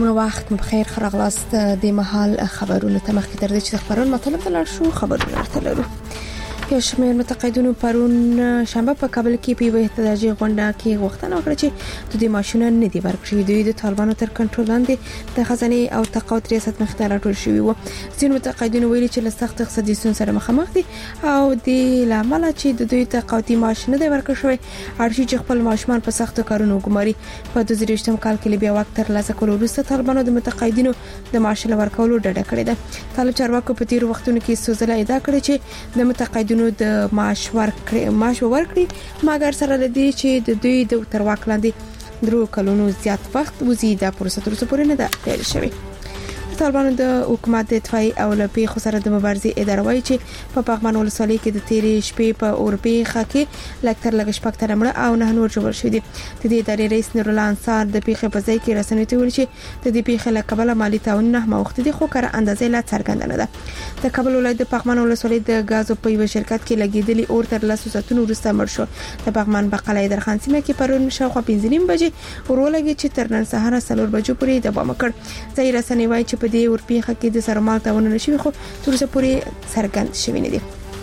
وخت بخیر خراغلاست د محل خبرونه تمخکې تر دې چې خبرونه مطلب تلل شو خبرونه تللو یو شمېر متقاعدونو پرون شنبه په کابل کې په احتجاجي غونډه کې غوښتنه وکړه چې د دې ماشونه نه دی ورکړي دوی د طالبانو تر کنټرول لاندې د خزانه او تقاعد ریاست مختار ټول شوی وو ځینې متقاعدونو ویلي چې له سخت اقتصادي ستونزو سره مخامخ دي او د لامل چې د دوی تقاعدي معاش نه دی ورکړل شوی ارشي چې خپل ماشومان په سختو کارونو ګماري په 2023 کال کې بیا وخت تر لاسه کول وروسته طالبانو د متقاعدینو د معاش ورکولو ډډه کړې ده طالب چارواکو په تیر وختونو کې سوزله ادعا کړې چې د متقاعدینو د معاش ورکړي مګر سره د دې چې د دوی د تر واک لاندې درو کلونو زیات وخت وزي د پروسه تر څو پورې نه ده پیل شوی طالبانو د حکومت د دفاعي او لپی خو سره د مبارزې اداره وایي چې په پغمان ولسوالۍ کې د تیرې شپې په اورپی خاکې لکتر لګ شپک تر مړه او نه نور جوړ شوی دي د دې ادارې رئیس نور الله انصار د پیښې په ځای کې رسنۍ ته ویل چې د دې پیښې له کبله مالی تعاون نه موخت دي خو کار اندازې لا څرګنده نه ده د کابل ولایت د پغمان ولسوالۍ د غازو په یو شرکت کې لګیدلی اور تر لاسو ساتونو وروسته مړ شو د پغمان بقلای درخان سیمه کې پرون شاوخوا 15 بجې ورولګي چې تر نن سهار 4 بجو پورې دوام وکړ ځای رسنۍ وایي چې په دې ورپیخه کې د سرمال تاونه نشي خو تر اوسه پورې څرګند شوی نه دی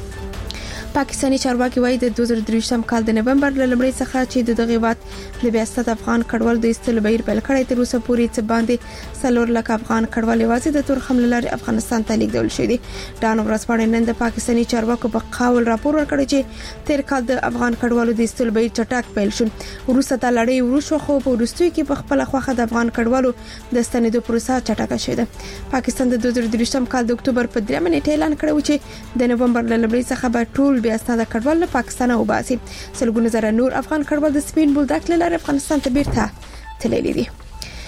پاکستاني چارواکي وایي د 2023 کال د نومبر له لومړۍ څخه چې د دغه وخت د بیاست افغان کډوال د استل بیر بل کړی تر اوسه پورې څه باندې سلور لک افغان کډوال واځي د تور حمله لري افغانستان ته لیږدول شوی دی ډان ورسپاړې نن د پاکستاني چارواکو په قول راپور ورکړی چې تیر کال د افغان کډوالو د استل بیر چټک پیل شو وروسته د لړۍ وروشو خو په وروستي کې په خپل خوخه د افغان کډوالو د ستنېدو پروسه چټکه شوه ده پاکستان د 2023 کال د اکتوبر په 3 نیټه اعلان کړو چې د نومبر له لومړۍ څخه به ټول بیاست د کډوال له پاکستان او باسي سلګونه زره نور افغان کډوال د سپین بولدک لاره افغانستان ته بیرته تللي دي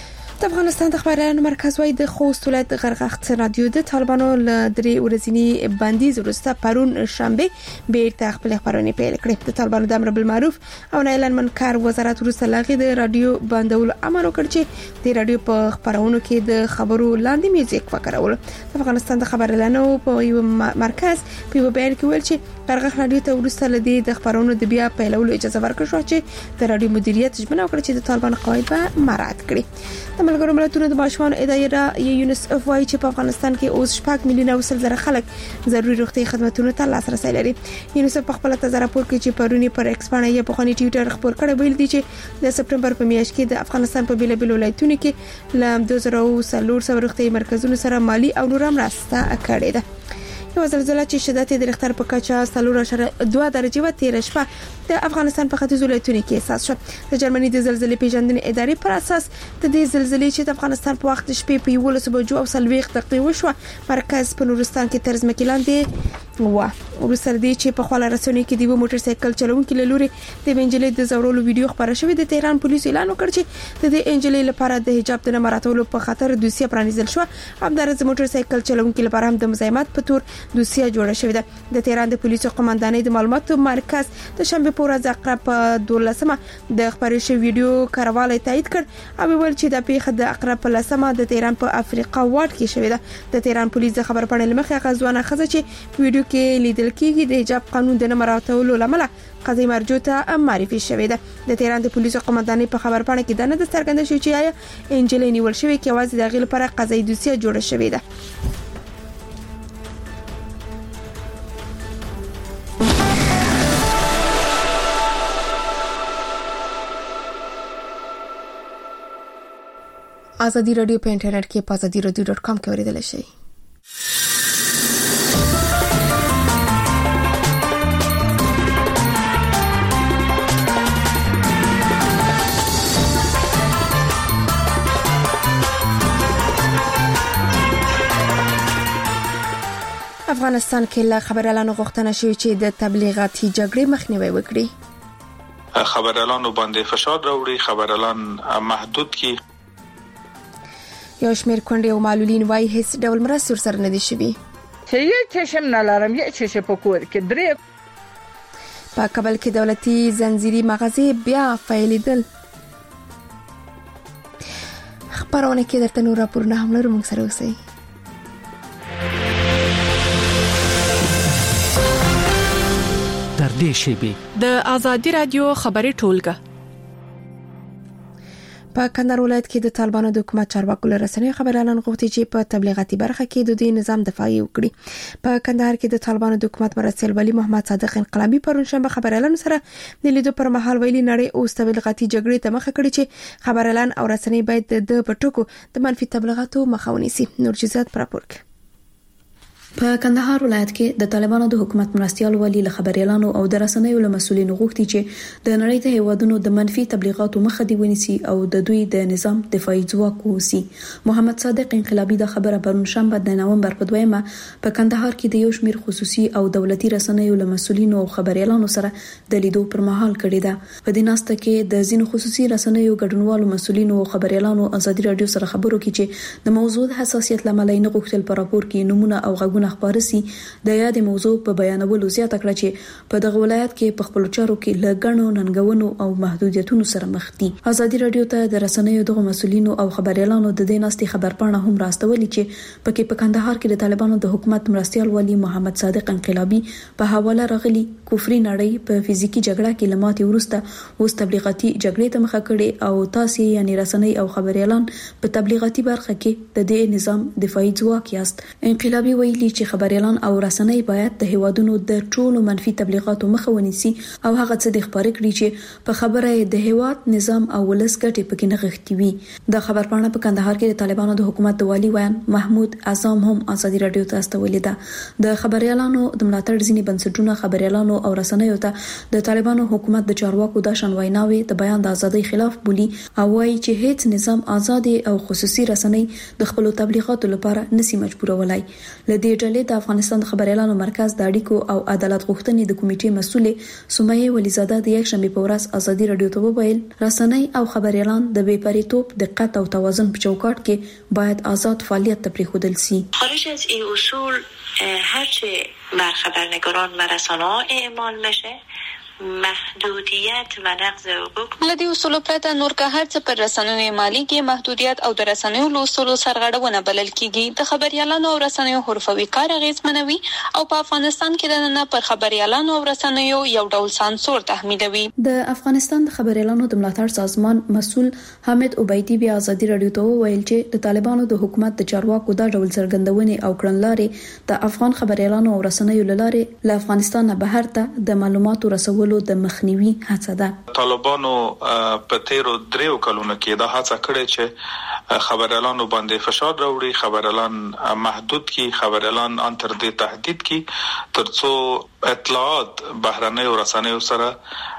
د افغانستان د خبرونو مرکز وایي د خوست ولایت غرغښت رادیو د طالبانو له درې ورځنی بندیز وروسته پرون شنبه بیرته خپل خبرونه پیل کړې د طالبانو د امر بالمعروف او نایلن منکر وزارت وروسته لاغي د رادیو بندول امر وکړ چې د رادیو په خبرونو کې د خبرو لاندې میوزیک وکړول د افغانستان د خبرونو په یو مرکز په یو بیان کې ویل چې غرغښت رادیو ته وروسته لدی د خبرونو د بیا پیلولو اجازه ورکړه شو چې د رادیو مدیریت ژمنه وکړه چې د طالبانو قواعد به مراعات کړي ملګرو ملتونو د ماشومان ادارې یونیسف وایي چې په افغانستان کې اوس 4 میلیونه وسل زره خلک ضروري روغتي خدماتو ته لاسرسي لري یونیسف په خپل تازه راپور کې چې پرونی پر ایکس باندې یې په خونی ټویټر خبر کړی ویل دي چې د سپټمبر په میاشت کې د افغانستان په بیلابل ولایتونو کې ل 2000 روغتي مرکزونو سره مالی او نور مرسته کړې ده یو زلزلہ چې شدت د ریختر په کچه 4.2 درجه و تیر شپه د افغانستان په ختیځ ولایتونو کې احساس شو د جرمني د زلزلې پیژندنې ادارې پر اساس د دې زلزلې چې د افغانستان په وخت شپې په 11 بجو او 30 دقیقې وشو مرکز په نورستان کې تر ځمکې لاندې و ورسره دي چې په خپل رسنۍ کې د موټر سایکل چلونکو له لوري د انجلۍ د زورولو ویډیو خبره شوې د تهران پولیسو اعلان وکړ چې د دې انجلۍ لپاره د حجاب د مراتبو په خاطر دوسیه پرانیزل شو همدارس موټر سایکل چلونکو لپاره هم د مزاحمت په تور دوسیه جوړه شوې ده د تهران د پولیسو قومندانۍ د معلوماتو مرکز د شنبه په ورځ اقرا په 12مه د خبري شوی ویډیو کارواله تایید کړ او ویل چې د پیښه د اقرا په لسمه د تهران په افریقا واټ کې شوې ده د تهران پولیس د خبر پړنې لمخې غزوانه خزه چې ویډیو کې لیدل کېږي د حجاب قانون د مراتبو لامل قضیه مرجو ته معرفي شوې ده د تهران د پولیسو قومندانۍ په خبر پړنې کې د نه د څرګنده شو چې آیا انجلۍ نیول شوې کې आवाज د غیل لپاره قضیه دوسیه جوړه شوې ده ازادي رادیو په انټرنیټ کې په azadiradio.com کې اوریدل شي افغانستان کې له خبريالانو غوښتنه شوې چې د تبلیغاتي جګړې مخنیوي وکړي خبريالانو باندې فشار راوړي خبريالان محدود کی یو شمېر کونډې او معلولین وايي هیڅ ډول مرستې سره نه دي شوي چې یو چشم نه لرم یو چشم په کور کې درې په کابل کې دولتي زنجیري مغازې بیا فعالیدل خبرونه کې درته نور راپورونه هم لرو موږ سره اوسئ در دې شیبې د ازادي رادیو خبري ټولګه په کندهار ولایت کې د طالبانو د حکومت چارواکو له رسنیو خبريالان غوښتي چې په تبلیغاتي برخه کې د دوی نظام دفاعي وکړي. په کندهار کې د طالبانو د حکومت مرستیال ولی محمد صادق انقلابی پرون شنبه خبريالانو سره د لیدو پر مهال ویلي نړۍ اوس تبلیغاتي جګړې ته مخه کړې چې خبريالان او رسنۍ باید د پټکو د منفي تبلیغاتو مخه ونیسي. نورجزات پراپور کې په کندهار ولایت کې د طالبانو د حکومت مرستیال ولی له خبريالانو او د رسنیو له مسولینو غوښتي چې د نړۍ د هیوادونو د منفي تبلیغاتو مخه دی ونیسي او د دوی د نظام دفاعي ځواک ووسی. محمد صادق انقلابی د خبره پرون شنبه د نومبر په 2 په کندهار کې د یو شمېر خصوصي او دولتي رسنیو له مسولینو او خبريالانو سره د لیدو پر مهال کړی ده. په دې ناسته کې د ځینو خصوصي رسنیو ګډونوالو مسولینو او خبريالانو ازادي رادیو سره خبرو کې چې د موضوع حساسیت لامل نه غوښتل پر راپور کې نمونه او غږونه خبرسي د یاد موضوع په بیانولو زیاته کړه چې په دغه ولایت کې په خپل چارو کې لګڼو ننګونو او محدودیتونو سره مخ دي. ازادي رادیو ته د رسنیو دغه مسولینو او خبريالانو د دې ناستي خبرپاڼه هم راستولې چې پکې په کندهار کې د طالبانو د حکومت مرستیال ولی محمد صادق انقلابی په حواله راغلي کفري نړۍ په فزیکی جګړه کې لماتي ورسته اوس تبلیغاتي جګړې ته مخه کړي او تاسو یعنی رسنۍ او خبريالان په تبلیغاتي برخه کې د دې نظام دفاعي ځواک یاست. انقلابی ویلي چې خبريالان او رسنۍ باید د هیوادونو د ټولو منفي تبلیغاتو مخه ونیسي او هغه څه د خبرې کړي چې په خبره د هیواد نظام او ولس ګټې پکې نه غښتي وي. د خبرپاڼه په کندهار کې د طالبانو د حکومت د والی ویان محمود اعظم هم ازادي رادیو ته استولې ده. د خبريالانو د ملاتړ ځینی بنسټونه خبريالانو او رسنیو ته د طالبانو حکومت د چارواکو د شنویناوي د بیان د ازادۍ خلاف بولی او وايي چې هیڅ نظام آزاد او خصوصي رسنۍ د خپل تبلیغاتو لپاره نسی مجبورولای. لدې ډلې د افغانستان د خبريالانو مرکز د اړیکو او عدالت غوښتنې د کمیټې مسولې سمیه ولیزاده د یک شنبه په ورځ ازادي رادیو ته وویل رسنۍ او خبريالان د بې پریتوب دقت او توازن په چوکاټ کې باید آزاد فعالیت ته پریښودل شي. خارج از این اصول هرچه بر خبرنگاران و رسانه‌ها اعمال بشه محدودیت و نقض حقوق لدی اصول پرته نور که هر څه پر رسنیو مالی کې محدودیت او د رسنیو له اصولو سرغړونه بلل کیږي. د خبريالانو او رسنیو حرفوي کار اغیزمنوي او په افغانستان کې د نه پر خبريالانو او رسنیو یو ډول سانسور تحمیلوي. د افغانستان د خبريالانو د ملاتړ سازمان مسول حامد عبیدی بیا ازادي رادیو ته ویل چې د طالبانو د حکومت د چارواکو د ډول څرګندونې او کړنلارې د افغان خبريالانو او رسنیو لاره له افغانستان نه بهر ته د معلوماتو رسولو د مخنیوي هڅه ده. طالبانو په تیرو دریو کلونو کې دا هڅه کړې چې خبريالانو باندې فشار راوړي، خبريالان محدود کی، خبريالان ان تر دې تهدید کی ترڅو اطلاعات بهرنۍ رسنیو سره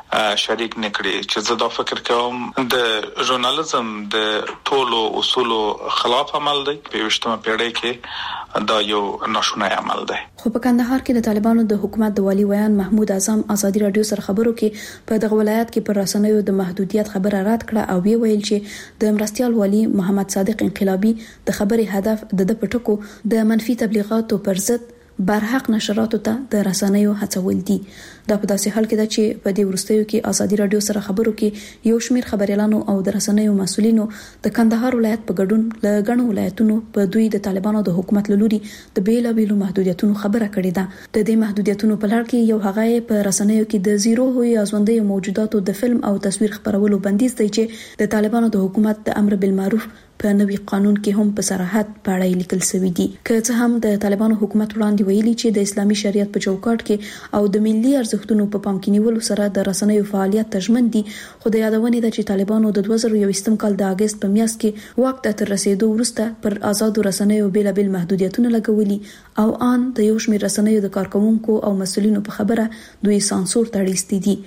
شریک نکړي. چې زه دا فکر کوم د ژورنالیزم د ټولو اصولو خلاف عمل دی. په 20مه پیړۍ کې دا یو ناشونی عمل دی. خو په کندهار کې د طالبانو د حکومت د والی ویان محمود اعظم ازادي رادیو سره خبرو کې په دغه ولایت کې پر رسنیو د محدودیت خبره رد کړه او ویل چې د مرستیال والی محمد صادق انقلابی د خبرې هدف د پټکو د منفي تبلیغاتو پر ضد برحق نشراتو ته د رسنیو هڅول دي. دا په داسې حال کې ده چې په دې ورستیو کې ازادي رادیو سره خبرو کې یو شمېر خبريالانو او د رسنیو مسولینو د کندهار ولایت په ګډون له غنو ولایتونو په دوی د طالبانو د حکومت لوري د بیلابېلو محدودیتونو خبره کړې ده. د دې محدودیتونو په لړ کې یو هغه په رسنیو کې د زیرو هوی ازوندې موجوداتو د فلم او تصویر خبرولو بندیز دی چې د طالبانو د حکومت د امر بالمعروف په نوي قانون کې هم په صراحت پاړای لیکل شوی دی. که څه هم د طالبانو حکومت وړاندې ویلي چې د اسلامي شریعت په چوکاټ کې او د ملي ارزښتونو په پام کې نیولو سره د رسنیو فعالیت تضمین دي، خو د یادونې ده چې طالبانو د 2021 کال د اگست په میاشت کې واک ته تر رسیدو وروسته پر آزادو رسنیو بیلابل محدودیتونه لګولي او ان د یو شمېر رسنیو د کارکونکو او مسؤلینو په خبره دوی سانسور ته اړیستي دي.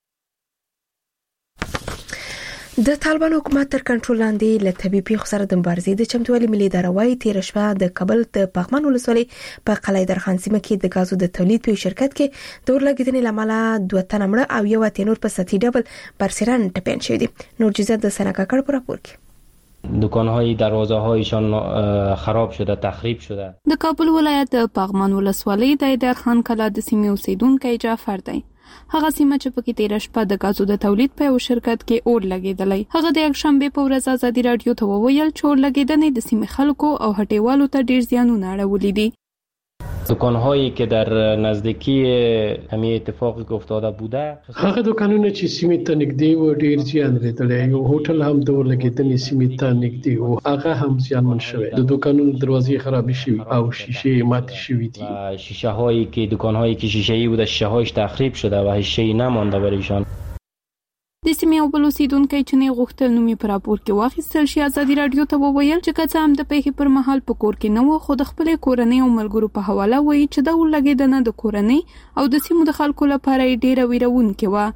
د طالبانو حکومت تر کنټرول لاندې له طبي پیښو سره د مبارزې د چمتووالي ملي اداره وايي تیر شپه د کابل د پغمان ولسوالۍ په قلعه درخان سیمه کې د غازو د تولید په شرکت کې د اورلګیدنې لامل 2 تنه مړه او یو تنور په سطحي ډول برسران ټپین شوی دي. نورجزات د سنکاکړ په راپور کې دکان‌های دروازه‌هایشان خراب شده، تخریب شده. د کابل ولایت د پغمان ولسوالۍ د درخان کلا د سیمې اوسیدونکو جعفر دی. هغه سیمه چې پکې تیر شپه د غازو د تولید په یو شرکت کې اور لګیدلی. هغه د یک شنبه په ورځ ازادي رادیو ته وویل چې اور لګیدنې د سیمې خلکو او هټیوالو ته ډیر زیانونه اړولې دي. دکان‌هایی که در نزدیکی همین اتفاقی که افتاده بوده، هغه دکانونه چې سیمې ته نږدې و ډیر زیان لیدلی، یو هوټل هم د ورلګېدنې سیمې ته نږدې و، هغه هم زیانمن شوی، د دکانونو دروازې خرابې شوي او شیشه ماتې شوي دي. شیشه هایی که دکان‌هایی که شیشه‌ای بوده شیشه هایش تخریب شده و شیشه نمانده بر ایشان. د سیمې او بل اوسیدونکو چې نه غوښتل نوم یې په راپور کې واخیستل شي، ازادي رادیو ته وویل چې که څه هم د پیښې پر مهال په کور کې نه و، خو د خپلې کورنۍ او ملګرو په حواله وایي چې دا ورلګېدنه د کورنۍ او د سیمو د خلکو لپاره ډېره ویرونکې وه.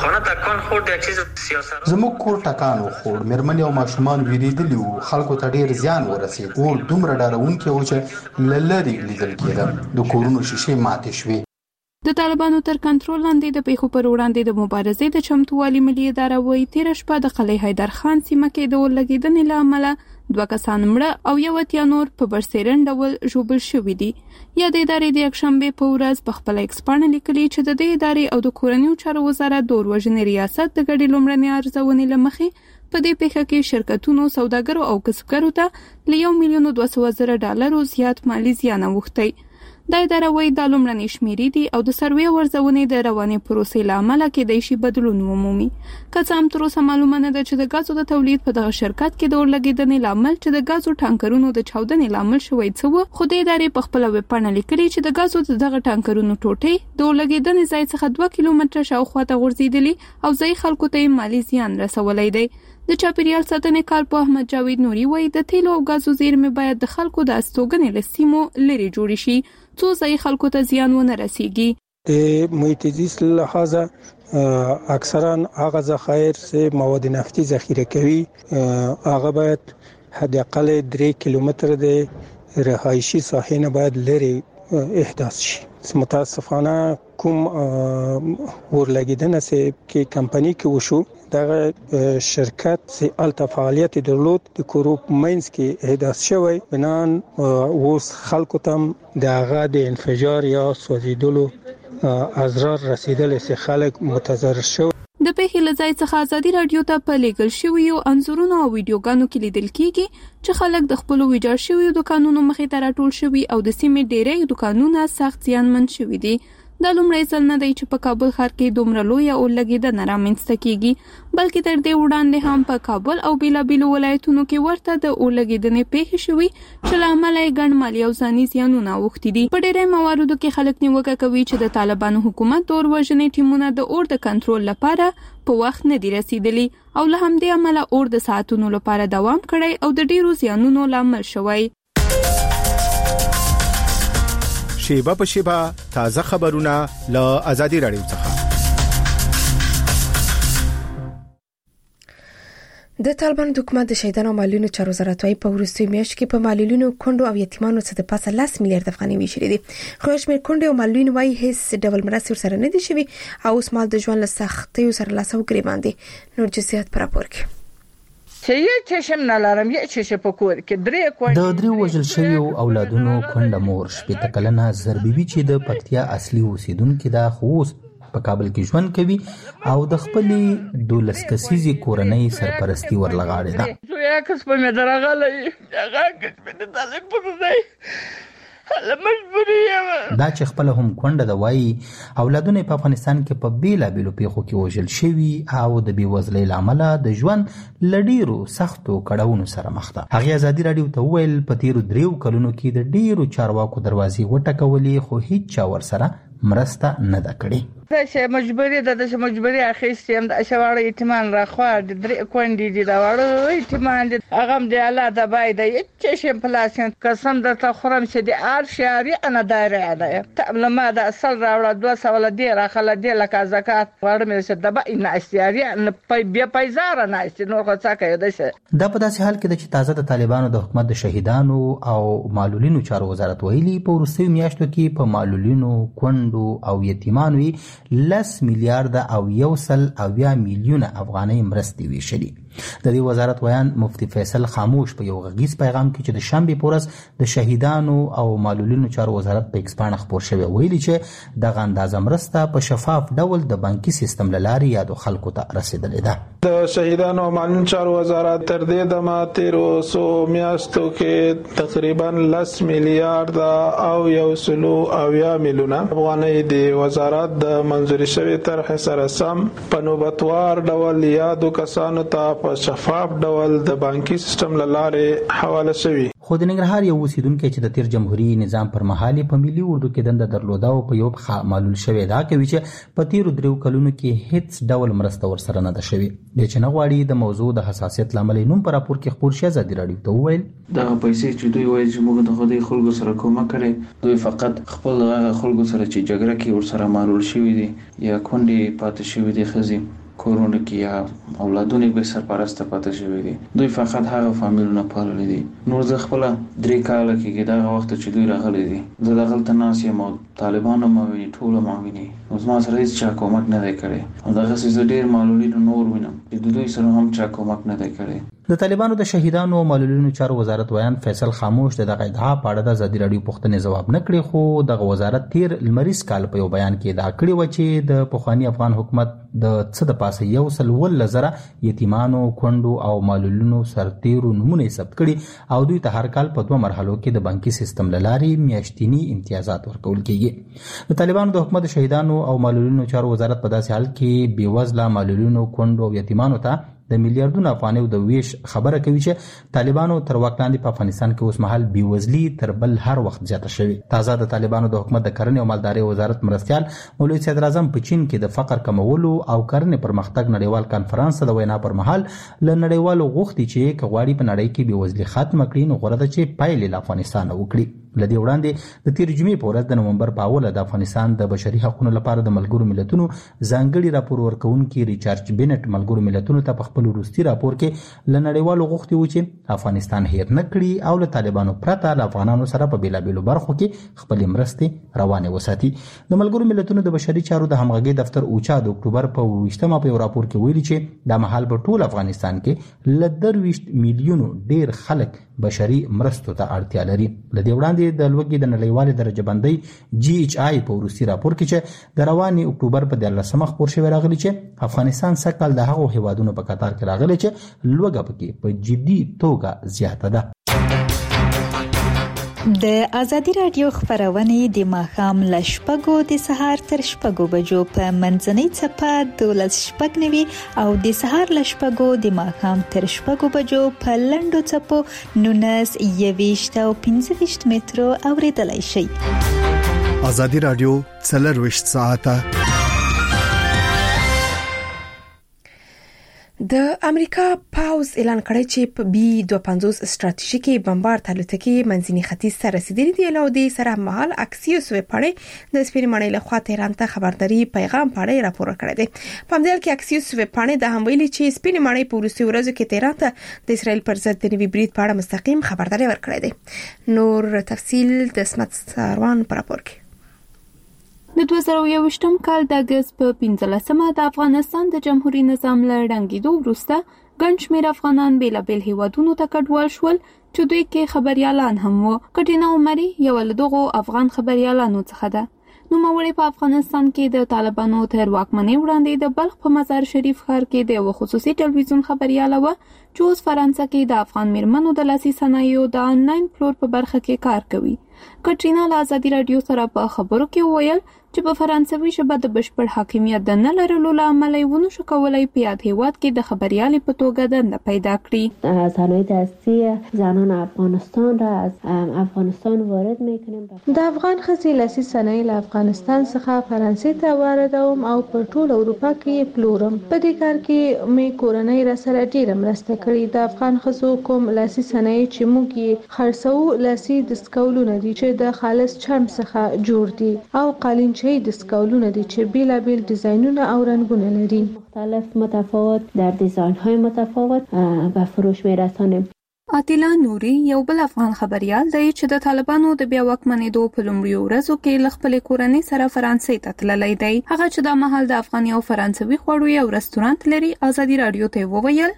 زموږ کور ټکان وخوړ، مېرمنې او ماشومان ویریدلي وو، خلکو ته ډېر زیان ورسېد، اور دومره ډارونکی و چې له لرې لیدل کېده، د کورونو شیشې ماتې شوې. د طالبانو تر کنټرول لاندې د پیښو پر وړاندې د مبارزې د چمتووالي ملي اداره وایي تېره شپه د قلعه حیدرخان سیمه کې د ورلګېدنې له امله 2 کسان مړه او 1 نور په برسېرن ډول ژوبل شوي دي. یا د ادارې د یکشنبې په ورځ په خپل ایکس پاڼه لیکلي چې د دې ادارې او د کورنیو چارو وزارت د وژنې ریاست د ګډې لومړنۍ ارزونې له مخې په دې پیښه کې شرکتونو، سوداګرو او کسبګرو ته له $1,200,000 زیات مالی زیان اوښتی. دا اداره وایي دا لومړنۍ شمیرې دي او د سروې او ارزونې د روانې پروسې له امله کېدای شي بدلون ومومي. که څه هم تر اوسه معلومه نه ده چې د ګازو د تولید په دغه شرکت کې د اورلګېدنې لامل چې د ګازو ټانکرونو د چاودنې لامل شوی څه و، خو د ادارې په خپله ویب پاڼه لیکلي چې د ګازو د دغه ټانکرونو ټوټې د اورلګېدنې ځای څخه 2 کیلومتره شاوخوا ته غورځېدلي او ځایي خلکو ته یې مالي زیان رسولی دی. د چاپیریال ساتنې کارپوه احمد جاوید نوري وایي د تیلو او ګازو زیرمې باید د خلکو د استوګنې له سیمو لرې جوړې شي څو ځایي خلکو ته زیان ونه رسیږي. د محیط زیست له لحاظه اکثرا هغه ذخایر چې مواد نفتی ذخیره کوي هغه باید حداقل 3 کیلومتر د رهایشي ساحې نه باید لرې احداث شي. متاسفانه کوم ورلګېدنه چې کمپنی کې وشو دغه شرکت چې الته فعالیت درلود د کوروپ مینز کې احداث شوی، بنان اوس خلکو تم دغه د انفجار یا سوځیدلو اضرار رسیدل چې خلک متضرر شو. د پیښې له ځای څخه ازادي رادیو ته په لیږل شویو انځورونو او ویډیوګانو کې لیدل کېږي چې خلک د خپلو ویجاړ شویو دوکانونو مخې ته راټول شوي او د سیمې ډېری دوکانونه سخت زیانمن شوي دي. دا لومړی ځل نه دی چې په کابل ښار کې دومره لویه اورلګېدنه رامنځته کېږي، بلکې تر دې وړاندې هم په کابل او بېلابېلو ولایتونو کې ورته د اورلګېدنې پیښې شوي چې له امله یې ګڼ مالي او ځاني زیانونه اوښتي دي. په ډېری مواردو کې خلک نیوکه کوي چې د طالبانو حکومت د اوروژنې ټیمونه د اور د کنټرول لپاره په وخت نه دي رسیدلي او له همدې امله اور د ساعتونو لپاره دوام کړی او د ډېرو زیانونو لامل شوی. شیبه په شیبه تازه خبرونه له ازادي رادیو څخه. د طالبانو د حکومت د شهیدانو او معلولینو چارو وزارت وايي په وروستیو میاشتو کې په معلولینو کونډو او یتیمانو څخه د پاسه 10 میلیارډ افغانۍ ویشلې دي. خو شمېر کونډو او معلولین وايي هیڅ ډول مرستې ورسره نه دي شوي او اوس مال د ژوند له سختیو سره لاس او ګریوان دي. نور جزئیات پر راپور کې چې یې چشم نه لرم یې چشم په کور کې د درې وژل شویو اولادونو کونډه مور شپېته کلنه زربیبي چې د پکتیا اصلي اوسیدونکې ده خو اوس په کابل کې ژوند کوي او د خپلې 12 کسیزې کورنۍ سرپرستی ورلغاړې ده. زویا کس په مې درغله هغه کس په طالب په ځای دا چې خپل هم کونډه د وایي اولادونه په افغانستان کې په بیلابېلو پیښو کې وژل شوي او د بېوزلۍ له امله د ژوند له ډېرو سختو کړاوونو سره مخ ده. هغې ازادي راډیو ته وویل په تېرو 3 کلونو کې د ډېرو چارواکو دروازې وټکولې خو هیڅ چا ورسره مرسته نه ده کړې. دا چې مجبوري ده چې مجبوري اخیستې هم د شواړو یتیمان راخوا د 3 کونډې دي د واړو یتیمان دي هغه هم د الله د بای د چشم پلاسین قسم درته خورم چې د ار شعري انا دایره ده تعمل ما د اصل راوړه 200 ولدي راخله دي لکه زکات واړو مې چې د با ان استیاري ان بیا پیزار نه است نور څه کوي ده. دا په داسې حال کې چې تازه د طالبانو د حکومت د شهیدانو او معلولینو چارو وزارت ویلي په وروستیو میاشتو کې په معلولینو کونډو کونډو او یتیمانو 10 میلیارډ او 1.8 میلیونه افغانۍ مرستې ویشلي. د دې وزارت ویان مفتي فیصل خاموش په یو غږیز پیغام کې چې د شنبې په ورځ د شهیدانو او معلولینو چارو وزارت په ایکس پاڼه خپور شوی ویلي چې دغه اندازه مرسته په شفاف ډول د بانکي سیستم له لارې یادو خلکو ته رسیدلې ده. د شهیدانو او معلولینو چارو وزارت تر دې دمه تیرو څو میاشتو کې تقریبا 10 میلیارډ او 1.8 میلیونه افغانۍ د وزارت د منځوري شوی طرح سره سم په نوبتوار ډول یادو کسانو ته په شفاف ډول د بانکي سیستم له لارې حواله شوی. خو د ننګرهار یو اوسیدونکی چې د تیر جمهوریت نظام پر مهال په ملي اردو کې دنده درلوده او په یو معلول شوی دا کوي چې په تیرو 3 کلونو کې هیڅ ډول مرسته ورسره نه ده شوی. د چې نه غواړي د موضوع د حساسیت لامل نوم پر راپور کې خبر شي ازادي راډیو ته وویل دا پیسې چې دوی وایي چې موږ د خدای خلکو سره کومه کړي دوی فقط خپل خلکو سره چې جګړه کې ورسره معلول شوی دي یا کونډې پاتې شوی دي خزي کورونه کې یا اولادونه به سرپرسته پاتې شوی دي دوی فقط هغه فامیلونه پاللي دي. نور زه خپل 3 کال کې دا وخت چې دوی راغلي دي زه دغلت ناس یم طالبانو ما ویني ټول ما ویني نو زما سره هیڅ چا کومک نه دی کړی او دغه څه ډیر معلولین نور وینم چې دوی سره هم چا کومک نه دی کړی. د طالبانو د شهیدانو او معلولینو چارو وزارت ویان فیصل خاموش دغه ادعا په اړه د ازادي راډیو پوښتنې ځواب نه کړی خو دغه وزارت تیر لمریز کال په یو بیان کې ادعا کړی و چې د پخوانی افغان حکومت د څه د پاسه 1.1 یتیمانو کونډو او معلولینو سرتیرو نمونه ثبت کړي او دوی ته هر کال په 2 مرحلو کې د بانکي سیستم لارې میاشتنی امتیازات ورکول کیږي. د طالبانو د حکومت شهیدانو او معلولینو چارو وزارت په داسې حال کې بیوزله معلولینو کونډو او یتیمانو ته د میلیارډونو افغانیو د ویش خبره کوي چې طالبانو تر واک لاندې په افغانستان کې اوس مهال بیوزلي تر بل هر وخت زیاته شوې. تازه د طالبانو د حکومت د کرنې او مالدارۍ وزارت مرستيال مولوي صدر اعظم په چین کې د فقر کمولو او کرنې پرمختګ نړیوال کانفرنس د وینا پر مهال ل نړیوالو غوښتي چې کغواړي په نړۍ کې بیوزلي ختمه کړي نو غوړه ده چې پایلې له افغانستان وکړي. لدی وړاندې د تیر جمعې په ورځ د نومبر په اوله د افغانستان د بشري حقوقو لپاره د ملګرو ملتونو ځانګړي راپور ورکونکي ریچارډ بینټ ملګرو ملتونو ته په خپل وروستي راپور کې ل نړیوالو غوښتي و چې افغانستان هیر نه کړي او له طالبانو پرته له افغانانو سره په بیلابیلو برخو کې خپل مرستې روانه وساتي. د ملګرو ملتونو د بشري چارو د همغږي دفتر اوچا د اکتوبر په 28مه په راپور کې ویلي چې د مهال په ټول افغانستان کې ل 23 میلیونو ډیر خلک بشري مرستو ته اړتیا لري. لدی وړاندې د لوګي د نړیوال درجه بندۍ GHI په وروستي راپور کې چې د رواني اکتوبر په 13مه خبر شوی راغلی چې افغانستان سکهال د هغو هیوادونو په قطار کې راغلی چې لوګه پکې په جدي توګه زیاته ده. د ازادي رادیو خبرونه د ماښام ل شپږو د سهار تر شپږو بجو په منځنۍ چپه 12:09 او د سهار ل شپږو د ماښام تر شپږو بجو په لنډو چپو 19 او 15 مترو اوریدلای شئ. ازادي رادیو 24 ساعته د امریکا پاوز اعلان کړی چې په B-52 ستراتیژیکي بمبارد الوتکې منځني ختیځ ته رسیدلې دي او د سره مهال اکسیوس ویبپاڼې د سپین ماڼۍ لخوا تهران ته خبرداري پیغام پاڼې راپور کړی دی. په همدې کې اکسیوس ویبپاڼې د هم ویلي چې سپین ماڼۍ په وروستي ورځو کې تهران ته د اسرائیل پر ضد د نوي برید په اړه مستقیم خبرداري ورکړې ده. نور تفصيل د اسمت ساروان پر راپور کې. د 2021م کال د اگست په 15مه د افغانستان د جمهوریت نظام له ړنګېدو وروسته ګڼ شمېر افغانان بیلابیل هیوادونو ته کډوال شول چې دوی کې خبريالان هم وو. کټینا عمري یو له دغو افغان خبريالانو څخه ده. نو موري په افغانستان کې د طالبانو تر واکمنۍ وړاندې د بلخ په مزار شریف ښار کې د یو خصوصي ټلویزیون خبرياله و چې اوس فرانسه کې د افغان میرمنو د لاسي صنایعو د آنلاین پلور په برخه کې کار کوي. کټرینا له ازادي رادیو سره په خبرو کې وویل چې په فرانسوي ژبه د بشپړ حاکمیت د نه لرلو له امله یې ونه شو کولای په یاد هیواد کې د خبریالۍ په توګه دنده پیدا کړي. صنایع دستی زنان افغانستان را از افغانستان وارد میکنیم. د افغان ښځې لاسي صنایع له افغانستان څخه فرانسې ته واردوم او په ټول اروپا کې پلورم. په دې کار کې مې کورنۍ را سره ډیره مرسته کړې. د افغان ښځو کوم لاسي صنایع چې موږ یې خرڅوو لاسي دستکولونه دي چې د خالص چرم څخه جوړ دي او قالینچې دستکولونه دي چې بیلابیل ډیزاینونه او رنگونه لري. مختلف متفاوت در دیزاین های متفاوت به فروش میرسانیم. عطیلا نوري یو بل افغان خبريال دی چې د طالبانو د بیا واکمنېدو په لومړیو ورځو کې له خپلې کورنۍ سره فرانسې ته تللی دی. هغه چې د مهال د افغاني او فرانسوي خوړو یو رستورانت لري ازادي رادیو ته وویل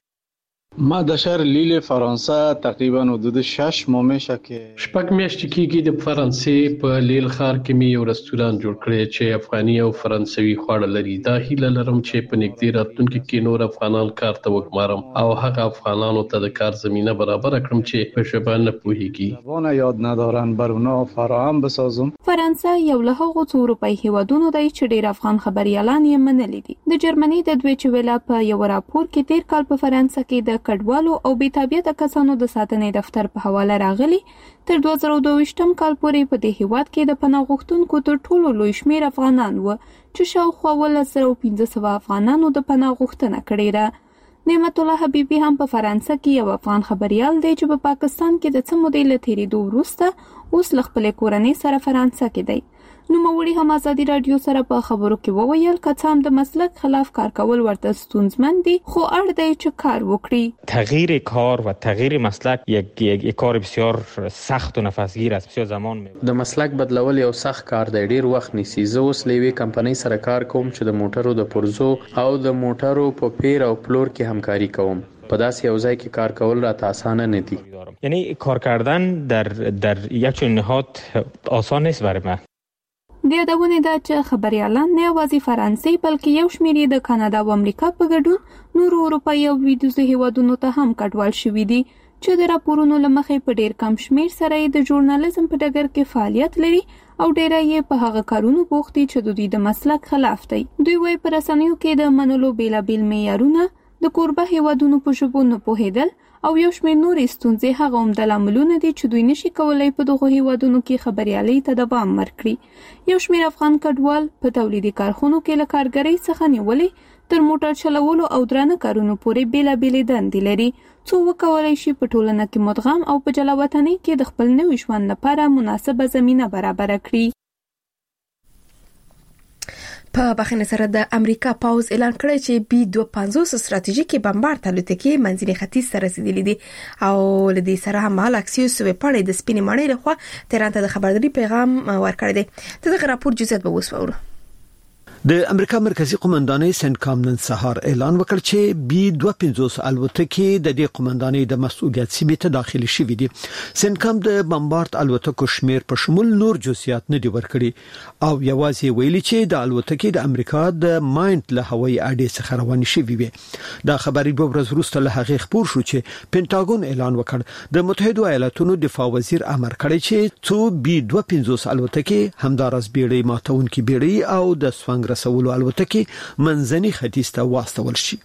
ما در شهر لیل فرانسه تقریبا حدود 6 ماه میشه که شپږ میاشتې کېږي د فرانسې په لیل ښار کې می یو رستورانت جوړ کړی چې افغاني او فرانسوي خواړه لري. دا هیله لرم چې په نږدې راتلونکي کې نور افغانان کار ته وګمارم او هغه افغانانو ته د کار زمينه برابر کړم چې په ژبه نه پوهیږي. زبان یاد ندارن بر اونا فراهم بسازم. فرانسه یو له هغو څو اروپایي هیوادونو دی چې ډېر افغان خبريالان یې منلي دي. د جرمني د دویچ ویلا په یو راپور کې تیر کال په فرانسه کې د کډوالو او بې تابعیته کسانو د ساتنې دفتر په حواله راغلي تر 2022م کال پورې په دې هیواد کې د پناه غوښتونکو تر ټولو لوی شمیر افغانان و چې شاوخوا 1500 افغانانو د پناه غوښتنه کړې ده. نعمت الله حبیبي هم په فرانسه کې یو افغان خبريال دی چې په پاکستان کې د څه مودې له تېرېدو وروسته اوس له خپلې کورنۍ سره فرانسه کې دی. نوموړي هم ازادي رادیو سره په خبرو کې وویل که هم د مسلک خلاف کار کول ورته ستونزمن دي خو اړ دی چې کار وکړي. تغییر کار و تغییر مسلک یک کار بسیار سخت و نفسگیر است. بسیار زمان میبره. د مسلک بدلول یو سخت کار دی، ډیر وخت نیسي. زه اوس لوي کمپنۍ سره کار کوم چې د موټرو د پرزو او د موټرو په پیر او پلور کې همکاري کوم. په داسې یو ځای کې کار کول راته اسانه نه دي. یعنی کار کردن در یک چنین نهاد آسان نیست برای من. د یادونه ده چې خبريالان نه یوازې فرانسې بلکې یو شمېر د کاناډا او امریکا په ګډون نورو اروپایي او لویدیځو هیوادونو ته هم کډوال شوي دي چې د راپورونو له مخې په ډېر کم شمېر سره د ژورنالیزم په ډګر کې فعالیت لري او ډېری یې په هغه کارونو بوخت دي چې د دوی د مسلک خلاف دی. دوی وايي په رسنیو کې د منلو بیلابیل معیارونه د کوربه هیوادونو په ژبو نه پوهېدل او یو شمېر نورې ستونزې هغه عمده لاملونه دي چې دوی نشي کولای په دغو هیوادونو کې خبريالۍ ته دوام ورکړي. یو شمېر افغان کډوال په تولیدي کارخونو کې له کارګرۍ څخه نیولې تر موټر چلولو او درانه کارونو پورې بیلابیلې دندې لري څو وکولای شي په ټولنه کې مدغم او په جلاوطنۍ کې د خپل نوي ژوند لپاره مناسبه زمينه برابر کړي. په بخښنې سره د امریکا پاوز اعلان کړی چې B-250 ستراتیژیکي بمبارد الوتکې منځني ختیځ ته رسیدلې دي او لدې سره هم اکسیوس ویپاړې د سپینې ماڼۍ لخوا تهران ته د خبرداري پیغام ورکړی دی. دغه راپور جزئیات به وسپارو. د امریکا مرکزی قومندانۍ سنکام نن سهار اعلان وکړ چې B-250 الوتکې د دې قومندانۍ د مسؤلیت سیمې ته داخلي شوې دي. سنکام د بمبارد الوتکو شمیر په شمول نور جزئیات نه دي ورکړي او یوازې ویلي چې د الوتکې د امریکا د ماینټ له هوایي اډې څخه روانې شوې وي. دا خبري په ورځ وروسته له هغه خبر شو چې پینټاګون اعلان وکړ د متحده ایالاتونو دفاع وزیر امر کړی چې څو B-250 الوتکې همدارس بیړۍ ماتونکي بیړۍ او د سوانګ رسولو الوتکې منځني ختیځ ته واستول شي.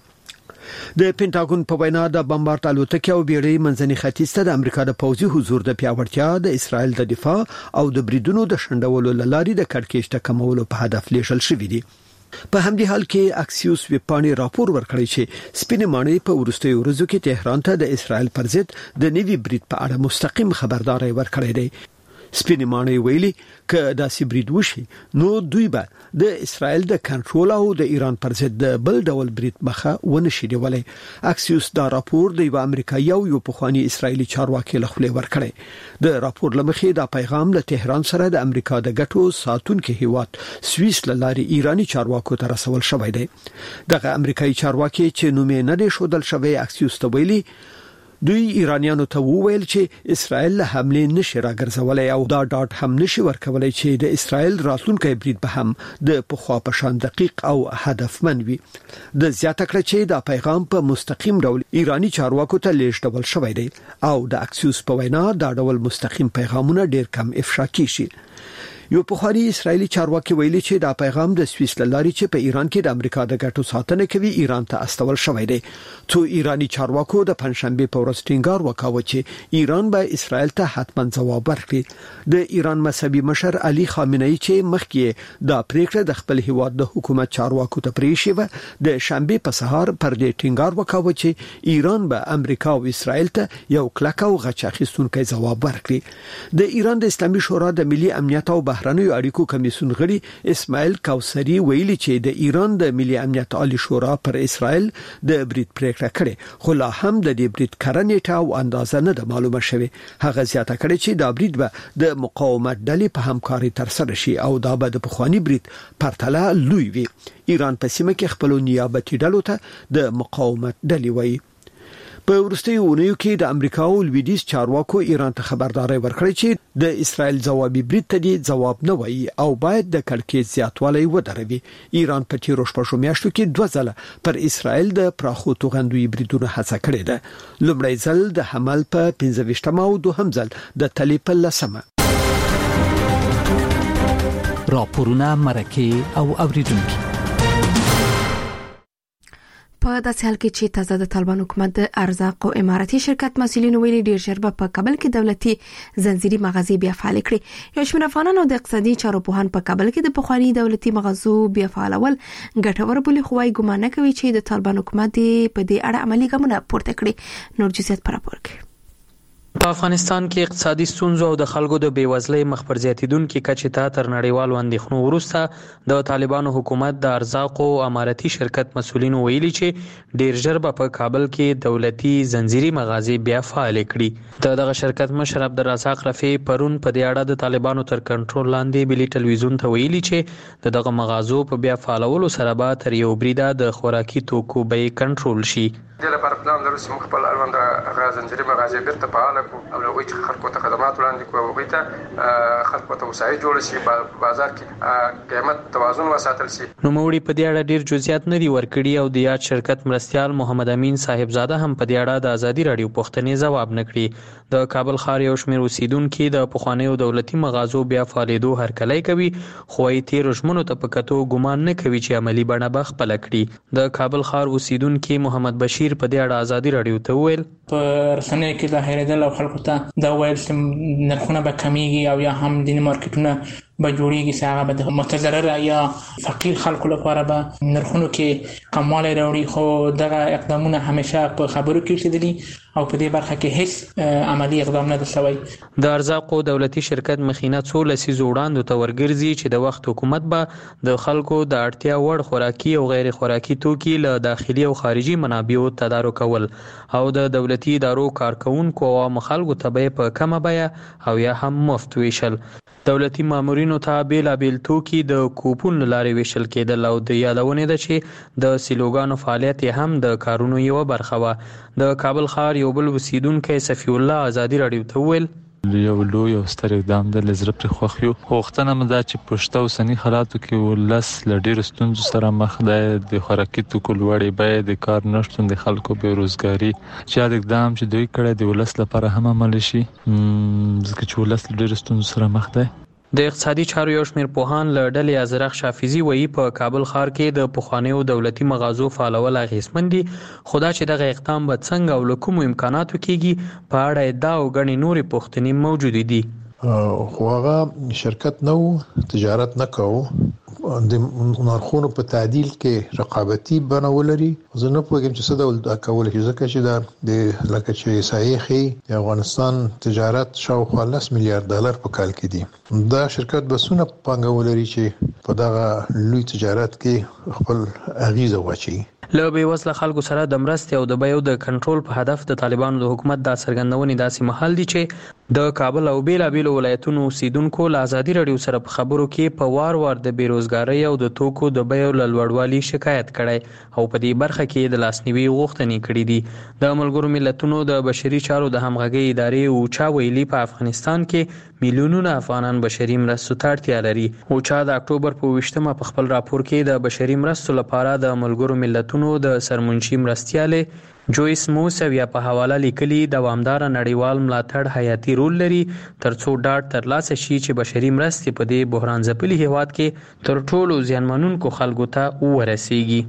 د پینټاګون په وینا د بمبارد الوتکې او بیړۍ منځني ختیځ ته د امریکا د پوځي حضور د پیاوړتیا د اسرائیل د دفاع او د بریدونو د شندولو لارې د کړکېچ ټکمولو په هدف لیږل شوې دي. په همدې حال کې اکسیوس ویپاڼې راپور ورکړی چې سپینې ماڼۍ په ورستۍ ورځو کې تهران ته د اسرائیل پر ضد د نوي برید په اړه مستقیم خبرداري ورکړې ده. سپینې ماڼۍ ویلي ک داسې برید وشي نو دوی به د اسرائیل د کنټرول او د ایران پر ضد د بل ډول برید مخه ونشي نیولای. اکسیوس دا راپور د یو امریکایي یو پخوانی اسرائیلی چارواکي له خولې ورکړی. د راپور لمخې دا پیغام له تهران سره د امریکا د ګټو ساتونکو هیواد سویس لاري ایرانی چارواکو ته رسول شوی دی. دغه امریکایي چارواکي چې نوم یې نه دی شودل شوی اکسیوس ته ویلي دوی ایرانیانو ته وویل چې اسرائیل له حمله نشي راګرځولای او دا ډاټ هم نشي ورکولای چې د اسرائیل راتلونکي برید به هم د پخوا په شان دقیق او هدفمند وي. د زیاته کړ چې دا پیغام په مستقیم ډول ایرانی چارواکو ته لیږدول شوی دی او د اکسیوس په وینا دا ډول مستقیم پیغامونه ډیر کم افشا کیږي. یو پخوانی اسرائیلی چارواکي ویلي چې دا پیغام د سویس لاري چې په ایران کې د امریکا د ګټو ساتنه کوي ایران ته استول شوی دی. څو ایرانی چارواکو د پنځشنبه په ورځ ټینګار وکاوه چې ایران به اسرائیل ته حتما ځواب ورکړي. د ایران مذهبي مشر علي خامنه‌ای چې مخکې دا پریکړه د خپل هیواد د حکومت چارواکو ته پریښې و د شنبه په سهار پر دې ټینګار وکاوه چې ایران به امریکا او اسرائیل ته یو کلک او غچ اخیستونکي ځواب ورکړي. د ایران د اسلامي شورا د ملي امنیت او بهرنیو اړیکو کمیسیون غړي اسماعیل کوثری ویلي چې د ایران د ملي امنیت عالی شورا پر اسرائیل د برید پریکړه کړې خو لا هم د دې برید کړنې او اندازه نه د معلومه شوی. هغه زیاته کړې چې دا برید به د مقاومت ډلې په همکاري تر سره شي او دا به د پخوانی برید پرتله لوی وي. ایران په سیمه کې خپل نیابتي ډلو ته د مقاومت ډلې وایي. په ورستیو اونیو کې د امریکا او لویدیز چارواکو ایران ته خبرداري ورکړې چې د اسرائیل ځوابي برید ته ځواب نه وایي او باید د کړکېچ زیاتوالی ودروي. ایران په تیرو شپږو میاشتو کې 2 ځله پر اسرائیل د پراخو توغندوي بریدونو هڅه کړې ده. لومړی ځل د حمل په 15 او دوهم ځل د تلې په 10. راپورونه مرکه او اوریدونکو په داسې حال کې چې تازه د طالبان حکومت د ارزاق او اماراتي شرکت مسؤلین ویلي ډیر ژر به په کابل کې دولتي زنجیري مغازې بیا فعال کړي. یو شمېر افغانان او د اقتصادي چارو پوهان په کابل کې د پخوانی دولتي مغازو بیا فعالول ګټور بولي خو وايي ګمان نه کوي چې د طالبان حکومت په دې اړه عملی ګامونه پورته کړي. نور جزئیات پر راپور کې. په افغانستان کې اقتصادي ستونزو او د خلکو د بیوزلۍ مخ پر زیاتیدونکو کچې ته تر نړیوالو اندېښنو وروسته د طالبانو حکومت د ارزاق او اماراتي شرکت مسؤلین ویلي چې ډیر ژر به په کابل کې دولتي زنجیري مغازې بیا فعال کړي. دغه شرکت مشر عبدالرزاق رفیع پرون په دې اړه د طالبانو تر کنټرول لاندې ملي ټلویزیون ته ویلي چې دغه مغازو په بیا فعالولو سره به تر یو بریده د خوراکي توکو بیې کنټرول شي. د لپاره پلان لرو چې موږ خپل اړوند زنجیري مغازې بیرته فعال کړو او هغوی چې خلکو ته خدمات وړاندې کړو هغوی ته خلکو ته وسایل جوړ شي بازار کې قیمت توازن وساتل شي. نوموړي په دې اړه ډیر جزئیات نه دي ورکړي او د یاد شرکت مرستيال محمد امین صاحبزاده هم په دې اړه د ازادي رادیو پوښتنې ځواب نه کړي. د کابل ښار یو شمېر اوسیدونکو د پخوانیو دولتي مغازو بیا فعالېدو هرکلی کوي خو یې تیر ژمنو ته په کتو ګمان نه کوي چې عملی بڼه به خپل کړي. د کابل ښار اوسیدونکو محمد بشیر په دې اړه ازادي رادیو ته ویل په رسنیو کې د هیریدل او خلکو ته دا ویل چې نرخونه به کمیږي او یا هم د مارکیټونه به جوړیږي چې هغه به د متضرر یا فقیر خلکو لپاره به نرخونو کې کموالی راوړي خو دغه اقدامونه همیشه په خبرو کې اوسېدلي او په دې برخه کې هیڅ عملی اقدام نه دی شوی. د ارزاق او دولتي شرکت مخینه 16 لسیزو وړاندې ته ورګرځي چې د وخت حکومت به د خلکو د اړتیا وړ خوراکي او غیر خوراکي توکي له داخلي او خارجي منابعو تدارک کول او د دولتي ادارو کارکونکو او خلکو ته په کمه بیه او یا هم مفت ویشل. دولتي مامورینو ته بیلابیل توکي د کوپون لارې ویشل کېدل او د یادونه ده چې د سیلوګانو فعالیت هم د کارونو یو برخه و. د کابل ښار یو بل وسیدونکو صفی الله ازادي رادیو ته ویل یو لوی او ستر اقدام د لزر پر خوخیو غوښتنه مده چې پښتو سنی حالاتو کې ولس لډیر ستونزو سره مخ ده. د خوراکي توکو لوړې بیې د کار نشټون د خلکو بیروزګاری چې اقدام چې دوی کړی د ولس لپاره هم عمل شي ځکه چې ولس لډیر ستونزو سره مخ ده. د اقتصادي چارو یو شمېر پوهان له ډلې ازرق شافیزي وایي په کابل ښار کې د پخوانیو دولتي مغازو فعالول اغېزمن دي خو دا چې دغه اقدام به څنګه او له کومو امکاناتو کېږي په اړه ادعا او ګڼې نورې پوښتنې موجودې دي. خو هغه شرکت نه تجارت نه کوو د نرخونو په تعدیل کې رقابتي بڼه ولري. زه نه پوهیږم چې څه ډول کول شي ځکه چې د لکه چې سایخي د افغانستان تجارت شاوخوا $10 میلیارډ په کال کې دي. دا شرکت بسونه پانګه ولري چې په دغه لوی تجارت کې خپل اغیزه واچي. له بیوزله خلکو سره د مرستې او د بیو د کنټرول په هدف د طالبانو د حکومت د څرګندونې داسې محل دي چې د کابل او بیلابیلو ولایتونو اوسیدونکو له ازادي رادیو سره په خبرو کې په وار د بیروزګارۍ او د توکو د بیو له لوړوالي شکایت کړی او په دې برخه کې د لاسنیوي غوښتنې کړې دي. د ملګرو ملتونو د بشري چارو د همغږۍ ادارې اوچا ویلي په افغانستان کې میلیونونه افغانان بشري مرستو ته اړتیا لري. اوچا د اکتوبر په 28 په خپل راپور کې د بشري مرستو لپاره د ملګرو ملتونو د سرمنشي مرستياله جویس موسویا په حواله لیکلي دوامدار نړیوال ملاتړ حیاتي رول لري ترڅو ډاډ ترلاسه شي چې بشري مرستې په دې بحران ځپلي هیواد کې تر ټولو زیانمنونکو خلکو ته ورسیږي.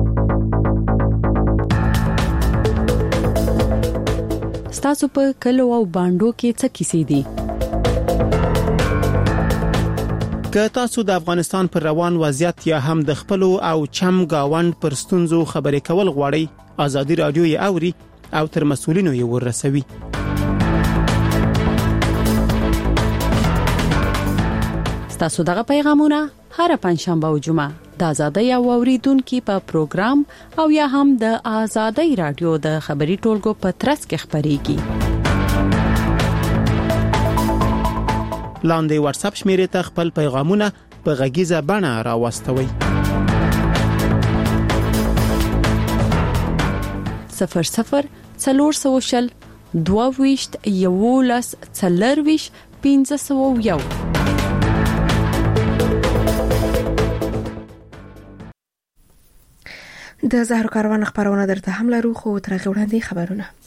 ستاسو په کلو او باندو کې څه کیسې دي؟ که تاسو د افغانستان پر روان وضعیت یا هم د خپل او چم گاوند پر ستونزو خبرې کول غواړئ ازادي رادیو یې اوري او تر مسؤلینو یې ورسوي. ستاسو دغه پیغامونه هر پنځشنبه او جمعه د آزادۍ او اوریدونکو په پروګرام او یا هم د آزادۍ رادیو د خبري ټولګو په ترڅ کې خبريږي. لاندې واتس اپ شمیرې ته خپل پیغامونه په غږیزه بڼه راوستوئ. 00 400 22 11 40 501. د زهرو کاروان خبرونه درته هم لرو خو تر هغه وړاندې خبرونه.